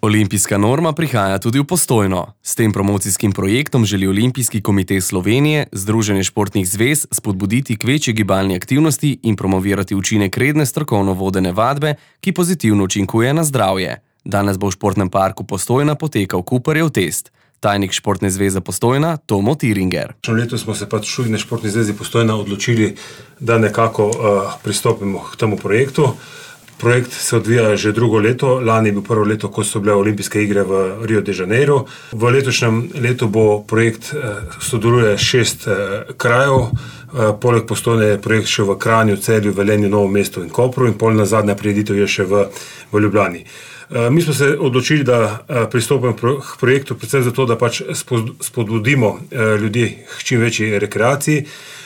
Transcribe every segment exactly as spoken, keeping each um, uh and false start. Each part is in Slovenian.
Olimpijska norma prihaja tudi v Postojno. S tem promocijskim projektom želi Olimpijski komite Slovenije, Združenje športnih zvez, spodbuditi k večji gibalni aktivnosti in promovirati učinek redne strokovno vodene vadbe, ki pozitivno učinkuje na zdravje. Danes bo v športnem parku Postojna potekal Cooperjev test. Tajnik Športne zveze Postojna, Tomo Tiringer. Letos smo se pač tudi na Športni zvezi Postojna odločili, da nekako uh, pristopimo k temu projektu. Projekt se odvija že drugo leto, lani je bil prvo leto, ko so bile olimpijske igre v Rio de Janeiro. V letošnjem letu bo projekt uh, sodeluje šest uh, krajev, uh, poleg Postojne je projekt še v Kranju, Celju, Velenju, Novem mestu in Kopru in pol nazadnja prireditev je še v, v Ljubljani. Mi smo se odločili, da pristopimo k projektu predvsem zato, da pač spodbudimo ljudi k čim večji rekreaciji,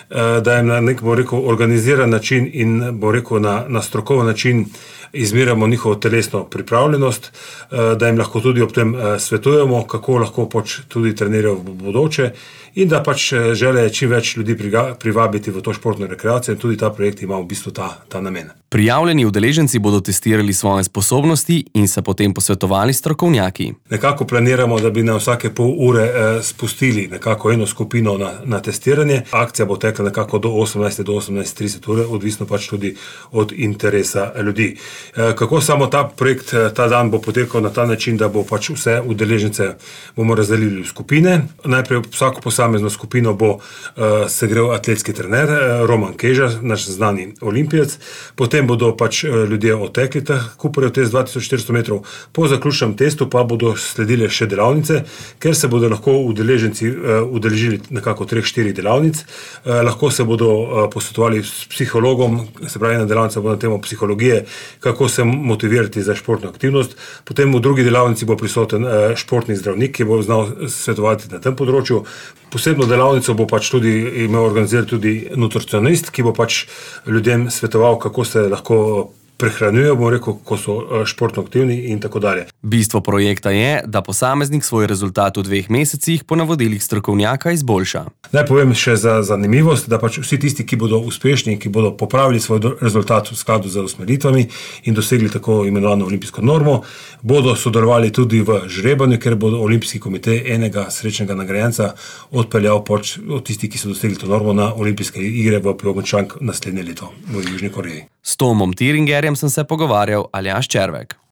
da jim na nek, bo rekel, organiziran način in bo rekel, na, na strokoven način izmerjamo njihovo telesno pripravljenost, da jim lahko tudi ob tem svetujemo, kako lahko pač tudi trenirajo v bodoče in da pač žele čim več ljudi privabiti v to športno rekreacijo in tudi ta projekt ima v bistvu ta, ta namen. Prijavljeni udeleženci bodo testirali svoje sposobnosti in se potem posvetovali strokovnjaki. Nekako planiramo, da bi na vsake pol ure eh, spustili nekako eno skupino na, na testiranje. Akcija bo tekla nekako do osemnajste do osemnajste trideset ure, odvisno pač tudi od interesa ljudi. Eh, kako samo ta projekt, ta dan bo potekal na ta način, da bo pač vse udeležence bomo razdelili v skupine. Najprej vsako posamezno skupino bo eh, segrel atletski trener eh, Roman Keža, naš znani olimpijec. Potem bodo pač ljudje otekli ta Cooperjev test dva tisoč štiristo metrov. Po zaključnem testu pa bodo sledile še delavnice, ker se bodo lahko udeleženci uh, udeležili nekako treh, štirih delavnic. Uh, lahko se bodo uh, posvetovali s psihologom, se pravi, ena delavnica bo na temo psihologije, kako se motivirati za športno aktivnost. Potem v drugi delavnici bo prisoten uh, športni zdravnik, ki bo znal svetovati na tem področju. Posebno delavnico bo pač tudi imel organizirati tudi nutricionist, ki bo pač ljudem svetoval, kako se lahko prehranjujejo, bom rekel, ko so športno aktivni in tako dalje. Bistvo projekta je, da posameznik svoj rezultat v dveh mesecih po navodilih strokovnjaka izboljša. Naj povem še za zanimivost, da pač vsi tisti, ki bodo uspešni, ki bodo popravili svoj rezultat v skladu z usmeritvami in dosegli tako imenovano olimpijsko normo, bodo sodelovali tudi v žrebanju, ker bodo Olimpijski komite enega srečnega nagrajenca odpeljal pač od tistih, ki so dosegli to normo na olimpijske igre v Pyeongchang naslednje leto v Južni Koreji. S Tomom Tiringerjem sem se pogovarjal Aljaž Červek.